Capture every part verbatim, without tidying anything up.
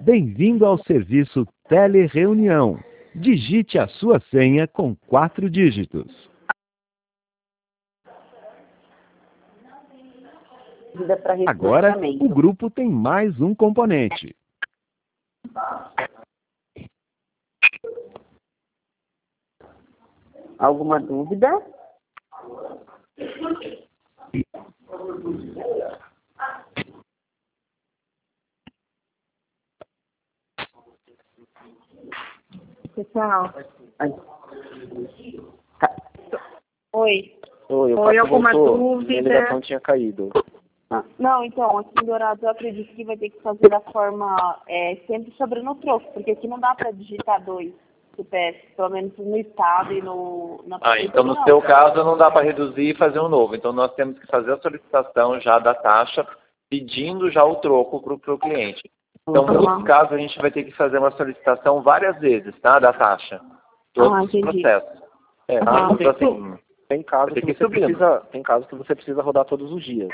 Bem-vindo ao serviço Telereunião. Digite a sua senha com quatro dígitos. Agora, o grupo tem mais um componente. Alguma dúvida? Pessoal. Tá. Oi. Oi, eu Oi, alguma voltou. dúvida? Minha ligação tinha caído. Ah, não, então, aqui em Dourados eu acredito que vai ter que fazer da forma é, sempre sobre no troco, porque aqui não dá para digitar dois C P F, pelo menos no estado e no... Na Ah, então no não. seu caso não dá para reduzir e fazer um novo. Então nós temos que fazer a solicitação já da taxa, pedindo já o troco para o cliente. Então, Uhum. nesse caso, a gente vai ter que fazer uma solicitação várias vezes, tá? Da taxa. Todos Ah, os entendi. processos. É, Ah, tem, então, assim, tem, caso vai que ter que você ir subindo. precisa, tem caso que você precisa rodar todos os dias.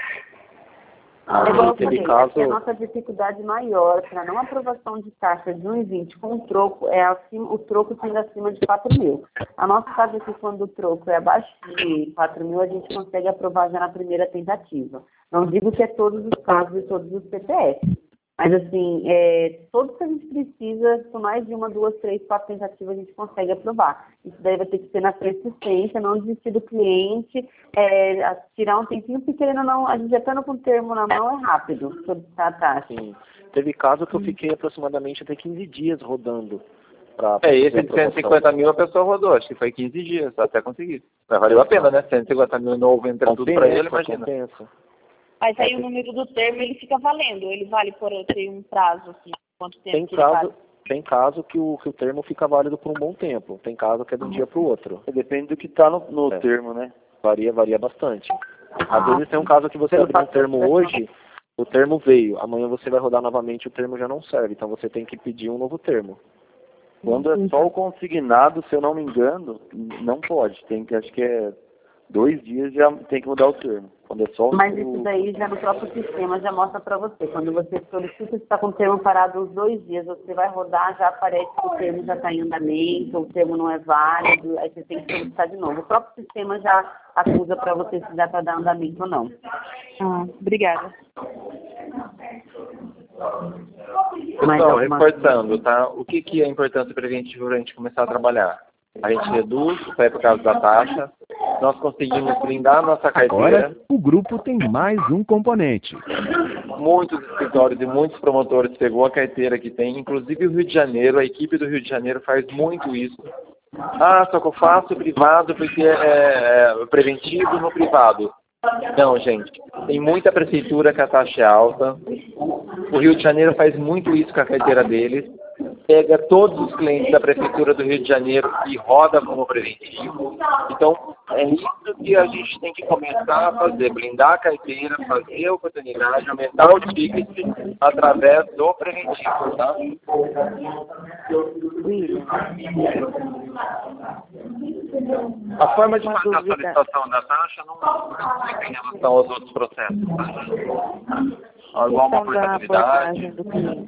Ah, Aí, igual eu teve falei, caso... aqui a nossa dificuldade maior para não aprovação de taxa de um e vinte com o troco é acima, o troco sendo acima de quatro mil. A nossa caso aqui, quando o troco é abaixo de quatro mil, a gente consegue aprovar já na primeira tentativa. Não digo que é todos os casos e todos os C P F. Mas, assim, é, todos que a gente precisa, com mais de uma, duas, três, quatro tentativas, a gente consegue aprovar. Isso daí vai ter que ser na persistência, não desistir do cliente, é, tirar um tempinho, porque querendo ou não, a gente já estando com o termo na mão, é rápido solicitar a taxa. Sim. Teve caso que eu fiquei aproximadamente até quinze dias rodando. Pra, pra É, esse fazer de a cento e cinquenta aprovação. mil a pessoa rodou, acho que foi quinze dias, até conseguir. Mas valeu a pena, né? cento e cinquenta mil novo entra tudo para ele, imagina. Compensa. Mas aí o número do termo, ele fica valendo, ele vale por ter um prazo, assim, quanto tempo Tem que ele vale? caso, tem caso que, o, que o termo fica válido por um bom tempo. Tem caso que é de um dia para o outro. Depende do que está no, no É. termo, né? Varia, varia bastante. Às Ah, vezes tem um caso que você pelo abriu um fato termo de- hoje, o termo veio, amanhã você vai rodar novamente, o termo já não serve. Então você tem que pedir um novo termo. Quando é só o consignado, se eu não me engano, não pode. Tem que, acho que é dois dias já tem que mudar o termo. Quando é só o... Mas isso daí já no próprio sistema já mostra para você. Quando você solicita, você está com o termo parado uns dois dias, você vai rodar, já aparece que o termo já está em andamento, o termo não é válido, aí você tem que solicitar de novo. O próprio sistema já acusa para você se dá para dar andamento ou não. Ah, obrigada. Mais Pessoal, alguma- reforçando, tá? O que, que é importante para a gente, pra gente começar a trabalhar? A gente reduz, vai por causa da taxa, nós conseguimos blindar a nossa carteira. Agora, o grupo tem mais um componente. Muitos escritórios e muitos promotores pegou a carteira que tem, inclusive o Rio de Janeiro, a equipe do Rio de Janeiro faz muito isso. Ah, só que eu faço privado porque é, é preventivo no privado. Não, gente, tem muita prefeitura que a taxa é alta. O Rio de Janeiro faz muito isso com a carteira deles. Pega todos os clientes da prefeitura do Rio de Janeiro e roda como preventivo. Então, é isso que a gente tem que começar a fazer, blindar a carteira, fazer a oportunidade, aumentar o ticket através do preventivo, tá? A forma de fazer a solicitação da taxa não fica em relação aos outros processos, tá? Igual uma portabilidade. do cliente.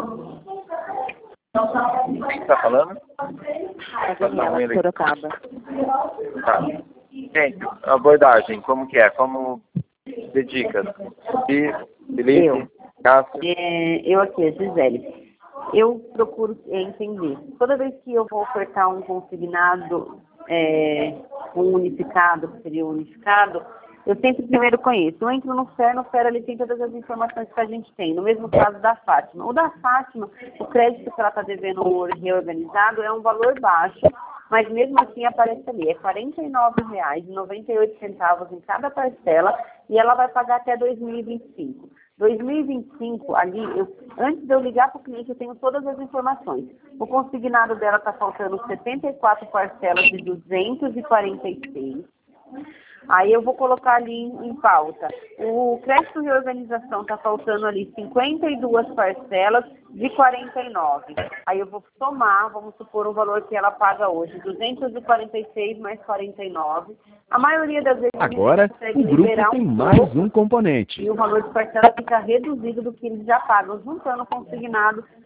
O que está falando? A Daniela de Sorocaba. Tá. Gente, abordagem, como que é? Como de dicas? E, Felipe, Eu. Cássio? É, eu aqui, a Gisele. Eu procuro entender. Toda vez que eu vou ofertar um consignado, é, um unificado, que seria unificado, eu sempre primeiro conheço. Eu entro no F E R, no F E R ele tem todas as informações que a gente tem. No mesmo caso da Fátima. O da Fátima, o crédito que ela está devendo reorganizado é um valor baixo, mas mesmo assim aparece ali. É quarenta e nove reais e noventa e oito centavos em cada parcela e ela vai pagar até dois mil e vinte e cinco. dois mil e vinte e cinco, ali, eu, antes de eu ligar para o cliente, eu tenho todas as informações. O consignado dela está faltando setenta e quatro parcelas de duzentos e quarenta e seis. Aí eu vou colocar ali em, em pauta. O crédito de reorganização está faltando ali cinquenta e duas parcelas de quarenta e nove. Aí eu vou somar, vamos supor, o valor que ela paga hoje, duzentos e quarenta e seis mais quarenta e nove. A maioria das vezes Agora, consegue o grupo liberar tem um mais pouco um componente. e o valor de parcela fica reduzido do que eles já pagam, juntando o consignado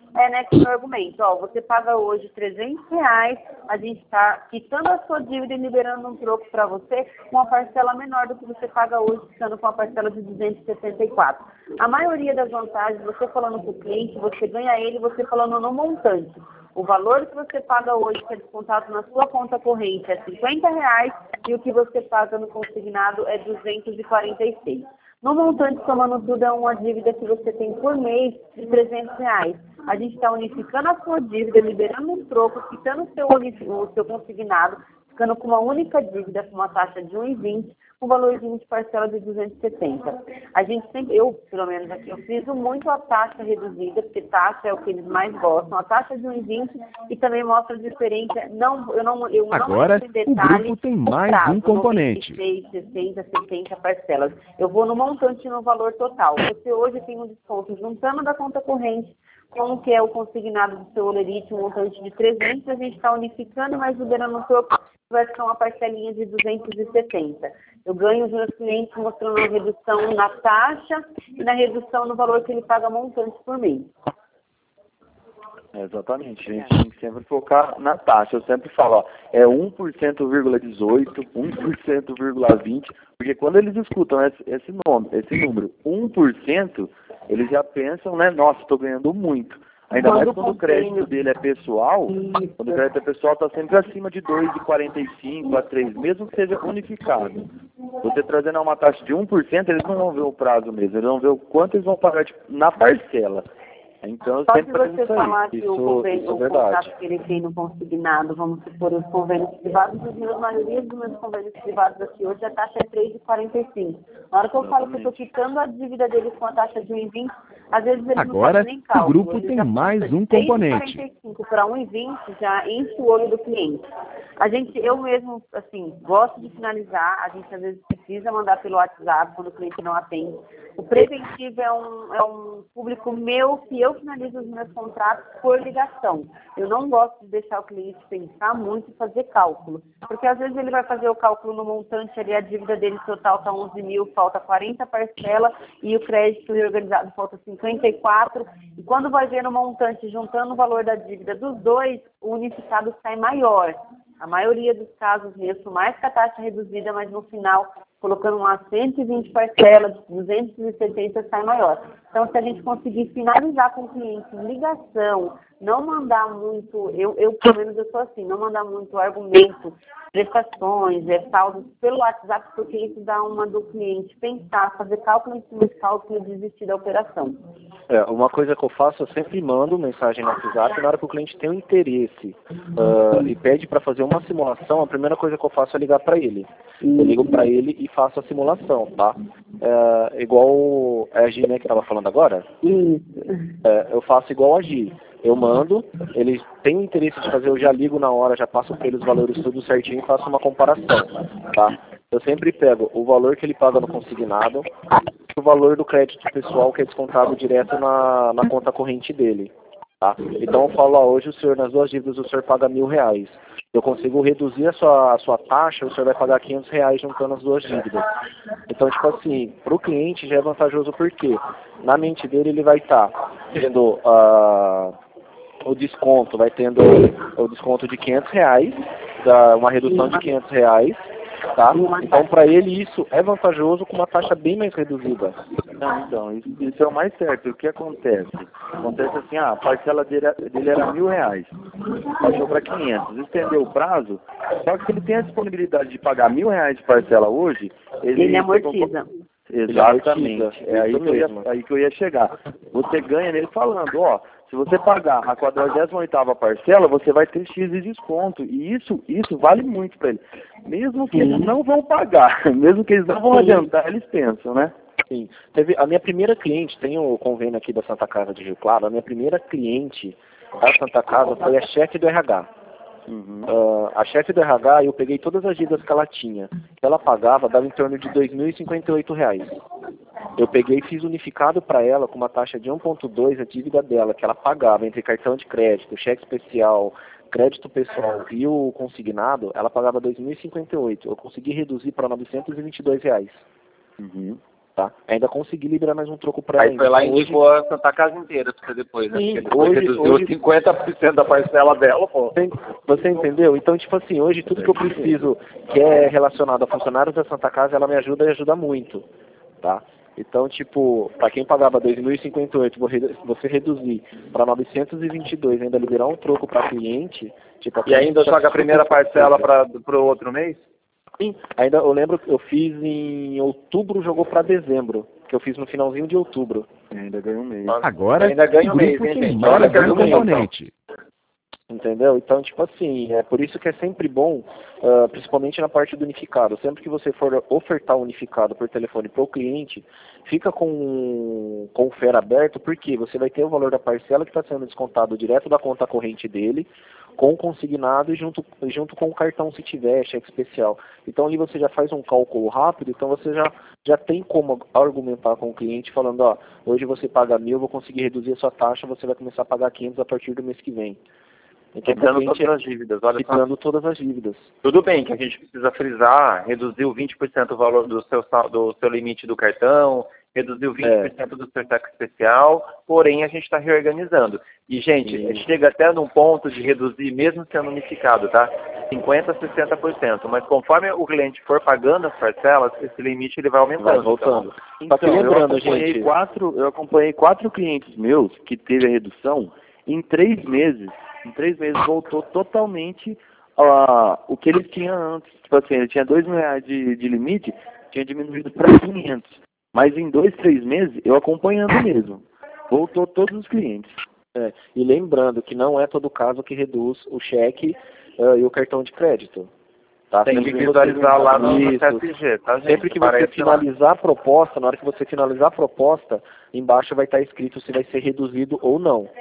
é, né, que o meu argumento, ó, você paga hoje trezentos reais, a gente está quitando a sua dívida e liberando um troco para você com uma parcela menor do que você paga hoje, ficando com a parcela de duzentos e setenta e quatro. A maioria das vantagens, você falando para o cliente, você ganha ele, você falando no montante. O valor que você paga hoje, que é descontado na sua conta corrente, é cinquenta reais e o que você paga no consignado é duzentos e quarenta e seis. No montante, somando tudo, é uma dívida que você tem por mês de trezentos reais. A gente está unificando a sua dívida, liberando um troco, quitando o seu, o seu consignado, ficando com uma única dívida com uma taxa de um real e vinte centavos, com valorzinho de parcela de duzentos e setenta. A gente sempre, eu, pelo menos aqui, eu friso muito a taxa reduzida, porque taxa é o que eles mais gostam, a taxa de um real e vinte centavos e também mostra a diferença. Não, eu não, eu Agora, não em detalhe, o grupo tem mais prazo, um componente. noventa e seis, sessenta, setenta parcelas. Eu vou no montante e no valor total. Você hoje tem um desconto juntando da conta corrente com o que é o consignado do seu olerite, um montante de trezentos, a gente está unificando, mas liberando o troco, vai ficar uma parcelinha de duzentos e setenta. Eu ganho os meus clientes mostrando a redução na taxa e na redução no valor que ele paga montante por mês. É, exatamente, a gente tem que sempre focar na taxa. Eu sempre falo, ó, é um por cento vírgula dezoito, um por cento vírgula vinte, porque quando eles escutam esse, esse, nome, esse número, um por cento, eles já pensam, né, nossa, estou ganhando muito. Ainda mais quando o crédito dele é pessoal, quando o crédito é pessoal está sempre acima de dois vírgula quarenta e cinco a três, mesmo que seja unificado. Você trazendo uma taxa de um por cento, eles não vão ver o prazo mesmo, eles vão ver o quanto eles vão pagar tipo, na parcela. Então, Só sempre se você falar que isso, o, convênio, isso é o verdade. contrato que ele tem no consignado, vamos supor, os convênios privados, a maioria dos meus convênios privados aqui hoje, a taxa é três vírgula quarenta e cinco. Na hora que eu falo que eu estou quitando a dívida deles com a taxa de um real e vinte, às vezes eles Agora, não fazem nem cálculo. o grupo Eles tem já mais ficam um de três vírgula componente. quarenta e cinco para um real e vinte já enche o olho do cliente. A gente, eu mesmo, assim, gosto de finalizar, a gente às vezes precisa mandar pelo WhatsApp quando o cliente não atende. O preventivo é um, é um público meu que eu finalizo os meus contratos por ligação. Eu não gosto de deixar o cliente pensar muito e fazer cálculo, porque às vezes ele vai fazer o cálculo no montante ali, a dívida dele total está onze mil, falta quarenta parcelas e o crédito reorganizado falta cinquenta e quatro, e quando vai ver no montante, juntando o valor da dívida dos dois, o unificado sai maior. A maioria dos casos mesmo, mais que a taxa reduzida, mas no final, colocando umas cento e vinte parcelas, duzentos e setenta sai maior. Então, se a gente conseguir finalizar com o cliente em ligação, não mandar muito, eu, eu pelo menos eu sou assim, não mandar muito argumento, prestações, é, saldos pelo WhatsApp, porque isso dá uma do cliente pensar, fazer cálculo em cima de cálculo e desistir da operação. É, uma coisa que eu faço, eu sempre mando mensagem no WhatsApp na hora que o cliente tem um interesse uh, e pede para fazer uma simulação, a primeira coisa que eu faço é ligar para ele. Eu ligo para ele e faço a simulação, tá? É, igual a Gi, né, que estava falando agora? Isso. É, eu faço igual a Gi. Eu mando, ele tem o interesse de fazer, eu já ligo na hora, já passo para ele os valores tudo certinho e faço uma comparação, tá? Eu sempre pego o valor que ele paga no consignado e o valor do crédito pessoal que é descontado direto na, na conta corrente dele, tá? Então eu falo, ó, hoje o senhor, nas duas dívidas, o senhor paga mil reais. Eu consigo reduzir a sua, a sua taxa, o senhor vai pagar quinhentos reais juntando as duas dívidas. Então, tipo assim, para o cliente já é vantajoso porque na mente dele ele vai estar tá tendo uh, o desconto, vai tendo o desconto de quinhentos reais, da, uma redução de quinhentos reais, tá? Então, para ele isso é vantajoso com uma taxa bem mais reduzida. Não, então, isso, isso é o mais certo. O que acontece? Acontece assim, ah, a parcela dele, dele era mil reais, baixou para quinhentos, estendeu o prazo, só que se ele tem a disponibilidade de pagar mil reais de parcela hoje, ele, ele amortiza. Exatamente, é aí que, eu ia, aí que eu ia chegar. Você ganha nele falando, ó, se você pagar a quadragésima oitava parcela, você vai ter X de desconto. E isso, isso vale muito para ele. Mesmo que eles não vão pagar, mesmo que eles não vão adiantar, eles pensam, né? Sim. Teve, a minha primeira cliente, tem o convênio aqui da Santa Casa de Rio Claro, a minha primeira cliente da Santa Casa foi a chefe do R H. Uhum. Uh, a chefe do R H, eu peguei todas as dívidas que ela tinha, que ela pagava, dava em torno de dois mil e cinquenta e oito reais. Eu peguei e fiz unificado para ela com uma taxa de um vírgula dois a dívida dela, que ela pagava entre cartão de crédito, cheque especial, crédito pessoal e o consignado, ela pagava dois mil e cinquenta e oito. Eu consegui reduzir para novecentos e vinte e dois reais. Uhum. Tá? Ainda consegui liberar mais um troco para ela. Aí foi lá e hoje... indicou a Santa Casa inteira pra você depois, né? Sim, Porque depois hoje, reduziu hoje... cinquenta por cento da parcela dela, pô. Você, você entendeu? Então, tipo assim, hoje tudo que eu preciso que é relacionado a funcionários da Santa Casa, ela me ajuda e ajuda muito, tá? Então, tipo, para quem pagava dois mil e cinquenta e oito, você reduzir para novecentos e vinte e dois, ainda liberar um troco para cliente, tipo... E ainda joga a primeira parcela para o outro mês? Sim, ainda eu lembro que eu fiz em outubro, jogou para dezembro, que eu fiz no finalzinho de outubro. E ainda ganha um mês. Agora, ainda ganha um o mês, grupo hein, que gente? mais Olha que ganha argumentação. componente. Entendeu? Então, tipo assim, é por isso que é sempre bom, uh, principalmente na parte do unificado, sempre que você for ofertar o unificado por telefone para o cliente, fica com, com o F E R aberto, porque você vai ter o valor da parcela que está sendo descontado direto da conta corrente dele, com o consignado e junto, junto com o cartão, se tiver, cheque especial. Então ali você já faz um cálculo rápido, então você já, já tem como argumentar com o cliente falando, ó, hoje você paga mil, eu vou conseguir reduzir a sua taxa, você vai começar a pagar quinhentos a partir do mês que vem. Então, Quitando todas as dívidas, olha só. Quitando todas as dívidas. Tudo bem que a gente precisa frisar, reduziu vinte por cento o valor do seu, sal- do seu limite do cartão, reduziu vinte por cento do seu cheque especial, porém a gente está reorganizando. E, gente, Sim. chega até num ponto de reduzir, mesmo sendo unificado, tá? cinquenta por cento, sessenta por cento. Mas conforme o cliente for pagando as parcelas, esse limite ele vai aumentando. Vai voltando. Então, Só que lembrando, eu acompanhei gente... Quatro, eu acompanhei quatro clientes meus que teve a redução em três meses. Em três meses voltou totalmente uh, o que eles tinham antes. Tipo assim, ele tinha dois mil reais de, de limite, tinha diminuído para quinhentos. Mas em dois, três meses, eu acompanhando mesmo. Voltou todos os clientes. É, e lembrando que não é todo caso que reduz o cheque uh, e o cartão de crédito. Tá? Tem Sempre que você- visualizar lá no Isso. C S G, tá, gente? Sempre que você Aparece lá. finalizar a proposta, na hora que você finalizar a proposta, embaixo vai estar escrito se vai ser reduzido ou não.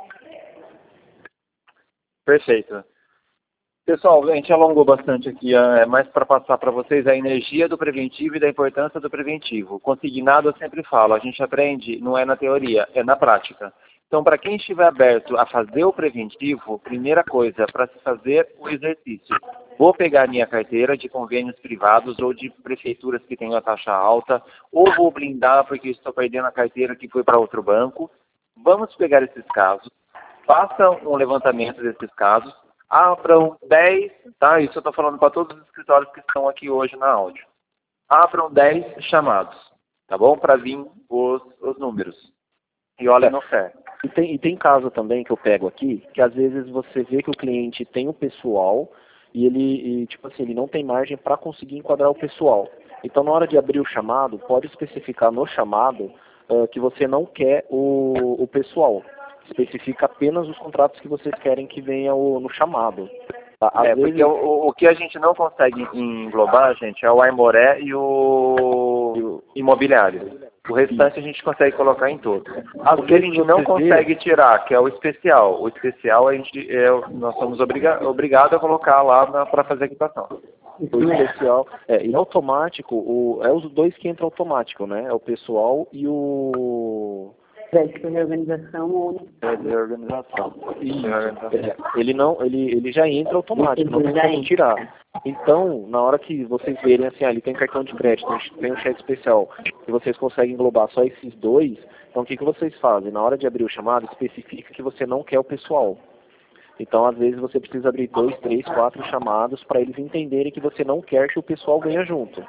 Perfeito. Pessoal, a gente alongou bastante aqui, é mais para passar para vocês a energia do preventivo e da importância do preventivo. Consignado eu sempre falo, a gente aprende, não é na teoria, é na prática. Então, para quem estiver aberto a fazer o preventivo, primeira coisa, para se fazer o exercício. Vou pegar minha carteira de convênios privados ou de prefeituras que tenham a taxa alta, ou vou blindar porque estou perdendo a carteira que foi para outro banco. Vamos pegar esses casos, façam um levantamento desses casos, abram dez, tá? Isso eu estou falando para todos os escritórios que estão aqui hoje na áudio. Abram dez chamados, tá bom? Para vir os, os números. E olha no fé. E tem, e tem caso também que eu pego aqui, que às vezes você vê que o cliente tem o pessoal e ele, e, tipo assim, ele não tem margem para conseguir enquadrar o pessoal. Então, na hora de abrir o chamado, pode especificar no chamado uh, que você não quer o, o pessoal. Especifica apenas os contratos que vocês querem que venha o, no chamado. Tá? Às É, vezes... porque o, o que a gente não consegue englobar, gente, é o Aimoré e o imobiliário. O restante a gente consegue colocar em todos. O que a gente não consegue tirar, que é o especial. O especial a gente, é, nós somos obriga obrigados a colocar lá para fazer a equitação. O especial, é, e automático, o, é os dois que entram automático, né? É o pessoal e o... Crédito de organização ou É de organização. Isso, é, ele não, ele, ele já entra automático, não tem Já como entra. tirar. Então, na hora que vocês verem assim, ah, ele tem cartão de crédito, tem um cheque especial, e vocês conseguem englobar só esses dois, então o que, que vocês fazem? Na hora de abrir o chamado, especifica que você não quer o pessoal. Então, às vezes, você precisa abrir dois, três, quatro chamados para eles entenderem que você não quer que o pessoal venha junto.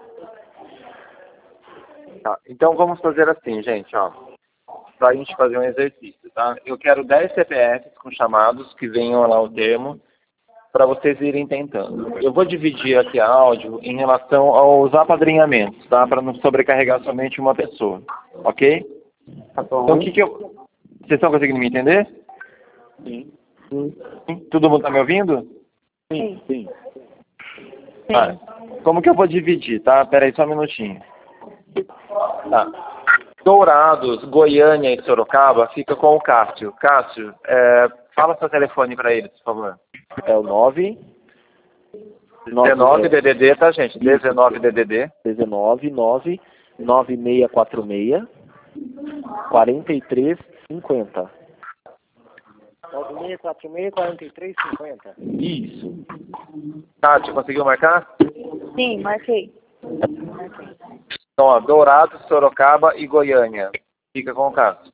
Tá, então vamos fazer assim, gente, ó. Para a gente fazer um exercício, tá? Eu quero dez C P Fs com chamados que venham lá o termo, para vocês irem tentando. Eu vou dividir aqui a áudio em relação aos apadrinhamentos, tá? Para não sobrecarregar somente uma pessoa, ok? tá bom. Então, o que que eu... Vocês estão conseguindo me entender? Sim. Sim. Todo mundo está me ouvindo? Sim, sim. Tá. Como que eu vou dividir, tá? Pera aí, só um minutinho. Tá. Dourados, Goiânia e Sorocaba fica com o Cássio. Cássio, é, fala seu telefone para eles, por favor. É o nove... dezenove D D D, tá, gente? dezenove D D D. dezenove, nove, nove seis quatro seis, quatro três cinco zero. nove seis quatro seis, quatro três cinco zero. Isso. Tati, conseguiu marcar? Sim, marquei. Marquei. Então, ó, Dourados, Sorocaba e Goiânia. Fica com o Cássio.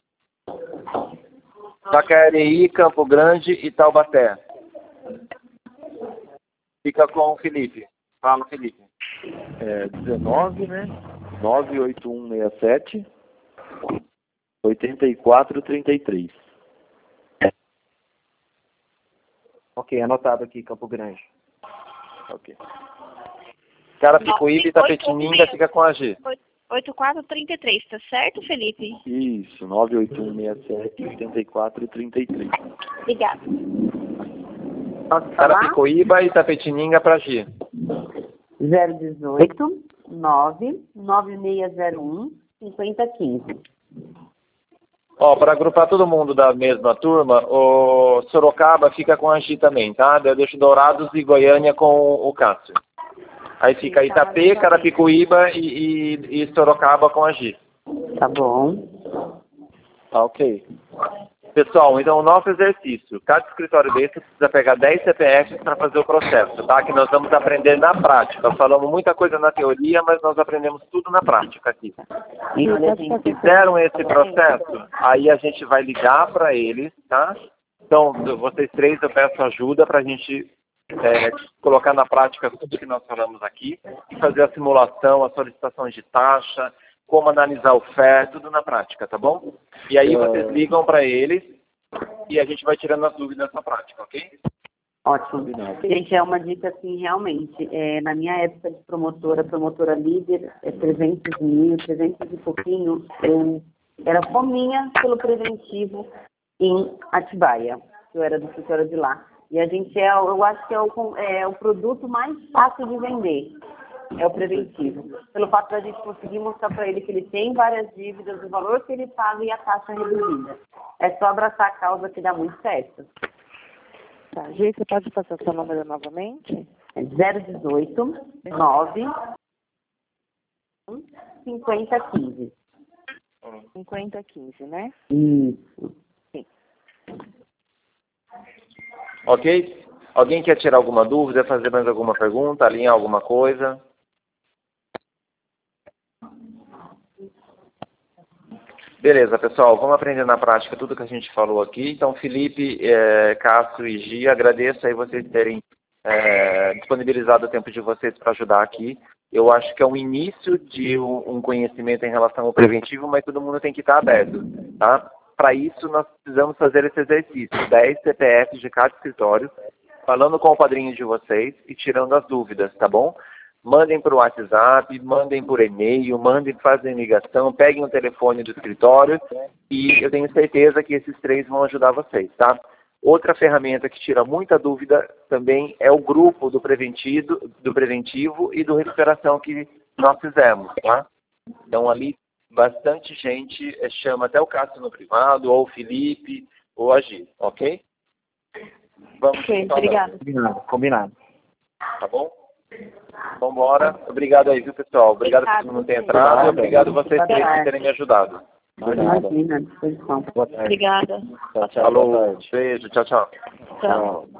Jacareí, Campo Grande e Taubaté. Fica com o Felipe. Fala, Felipe. É dezenove, né? nove oito um seis sete, oitenta e quatro, trinta e três. Ok, anotado aqui, Campo Grande. Ok. Carapicuíba e Itapetininga fica com a G. oito quatro três três, tá certo, Felipe? Isso, nove oito um seis sete, oitenta e quatro, trinta e três. Obrigada. Posso falar? Carapicuíba e Itapetininga para G. zero dezoito, nove, nove seis zero um, cinquenta quinze. Ó, para agrupar todo mundo da mesma turma, o Sorocaba fica com a G também, tá? Eu deixo Dourados e Goiânia com o Cássio. Aí fica Itapê, Carapicuíba e, e, e Sorocaba com a G. Tá bom. Tá, ok. Pessoal, então o nosso exercício, cada escritório desse precisa pegar dez C P Fs para fazer o processo, tá? Que nós vamos aprender na prática. Falamos muita coisa na teoria, mas nós aprendemos tudo na prática aqui. E olha, gente, Fizeram esse processo, aí a gente vai ligar para eles, tá? Então, vocês três, eu peço ajuda para a gente é, colocar na prática tudo que nós falamos aqui e fazer a simulação, a solicitação de taxa, como analisar o F E R, tudo na prática, tá bom? E aí vocês ligam para eles e a gente vai tirando as dúvidas na prática, ok? ótimo. Gente, é uma dica assim, realmente. É, na minha época de promotora, promotora líder, é trezentos mil, trezentos e pouquinho, eu era fominha pelo preventivo em Atibaia, que eu era do escritório de lá. E a gente é, eu acho que é o, é o produto mais fácil de vender. É o preventivo. Pelo fato da gente conseguir mostrar para ele que ele tem várias dívidas, o valor que ele paga e a taxa reduzida. É só abraçar a causa que dá muito certo. Tá, Gê, você pode passar seu número novamente? É zero dezoito, nove, cinquenta quinze. cinquenta quinze, né? Isso. Sim. Ok? Alguém quer tirar alguma dúvida, fazer mais alguma pergunta, alinhar alguma coisa? Beleza, pessoal, vamos aprender na prática tudo que a gente falou aqui. Então, Felipe, é, Cássio e Gi, agradeço aí vocês terem é, disponibilizado o tempo de vocês para ajudar aqui. Eu acho que é um início de um, um conhecimento em relação ao preventivo, mas todo mundo tem que estar aberto, tá? Para isso, nós precisamos fazer esse exercício, dez C P Fs de cada escritório, falando com o padrinho de vocês e tirando as dúvidas, tá bom? Mandem para o WhatsApp, mandem por e-mail, mandem, fazem ligação, peguem o telefone do escritório e eu tenho certeza que esses três vão ajudar vocês, tá? Outra ferramenta que tira muita dúvida também é o grupo do preventivo, do preventivo e do recuperação que nós fizemos, tá? Então ali bastante gente chama até o Cássio no privado, ou o Felipe, ou a Gi, ok? Vamos Ok, obrigada. Combinado, combinado. Tá bom? Vamos embora. Obrigado aí, viu, pessoal? Obrigado por todo mundo ter entrado e obrigado vocês três por terem me ajudado. Imagina, à disposição. Obrigada. Tchau, tchau. Falou, beijo, tchau, tchau. Tchau.